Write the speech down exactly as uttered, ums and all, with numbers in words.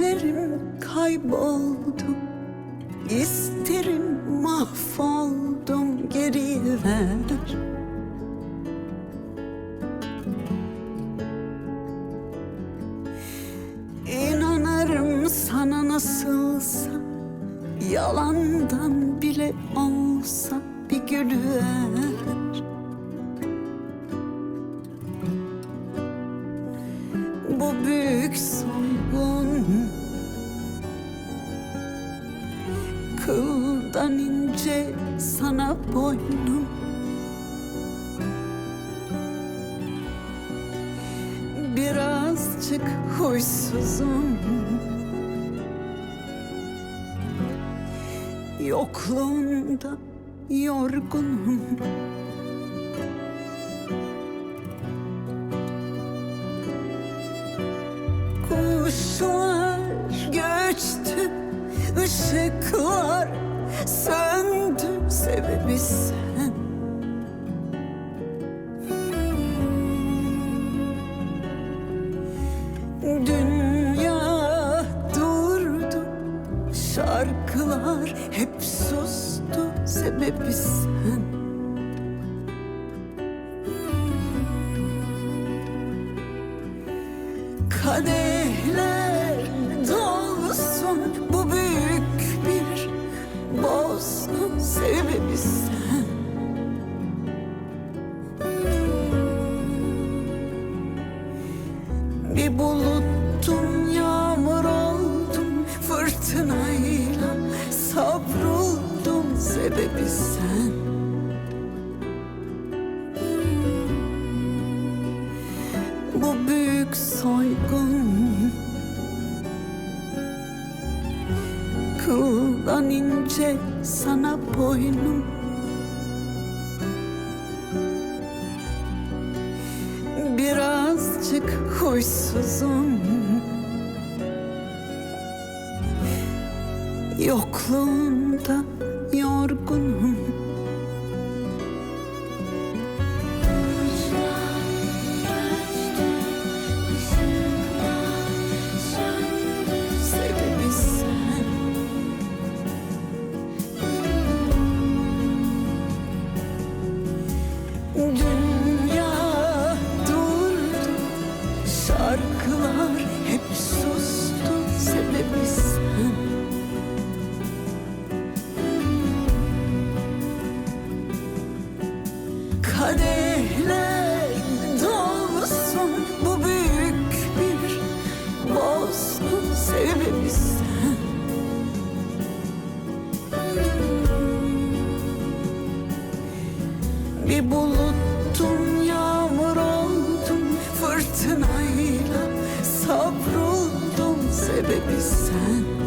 İsterim kayboldum, isterim mahvoldum, geri ver. İnanırım sana nasılsa, yalandan bile olsa bir gülüver. Bu büyük soygun, kıldan ince sana boynum. Birazcık huysuzum, yokluğunda yorgunum. Kuşlar göçtü, ışıklar söndü, sebebi sen. Dünya durdu, şarkılar hep sustu, sebebi sen. Kadehler dolsun, bu büyük bir bozgun, sebebi sen. Bir buluttum, yağmur oldum, fırtınayla savruldum, sebebi sen. Bu büyük soygun, kıldan ince sana boynum. Birazcık huysuzum, yokluğunda yorgunum. Sebebi sen. Dünya durdu, şarkılar hep sustu, sebebi sen. Kadehler dolsun, bu büyük bir bozgun, sebebi sen. Bir buluttum, yağmur oldum, fırtınayla savruldum, sebebi sen.